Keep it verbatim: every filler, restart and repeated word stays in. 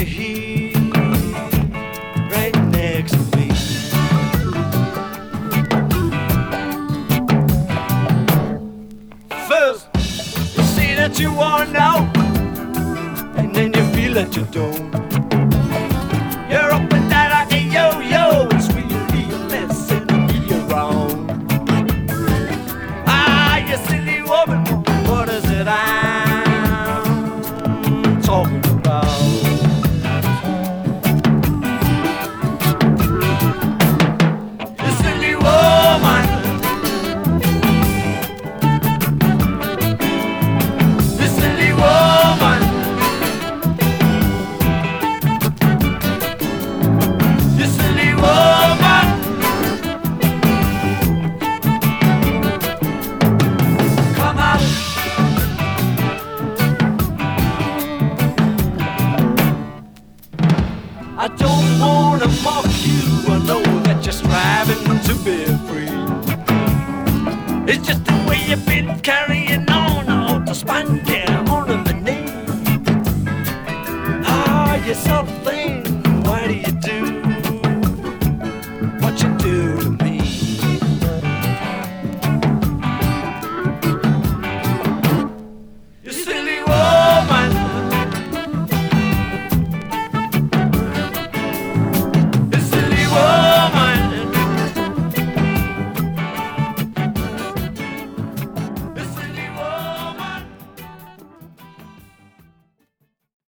you here, right next to me. First, you see that you want now, and then you feel that you don't. You're up and down like a yo-yo, it's really a mess and be around. Ah, you silly woman, what is it I'm talking about? You silly woman, you silly woman, you silly woman. Come out. I don't wanna mock you, I know that you're striving to be free. It's just the way you've been carrying on, out to span down on the knee. Ah, you're so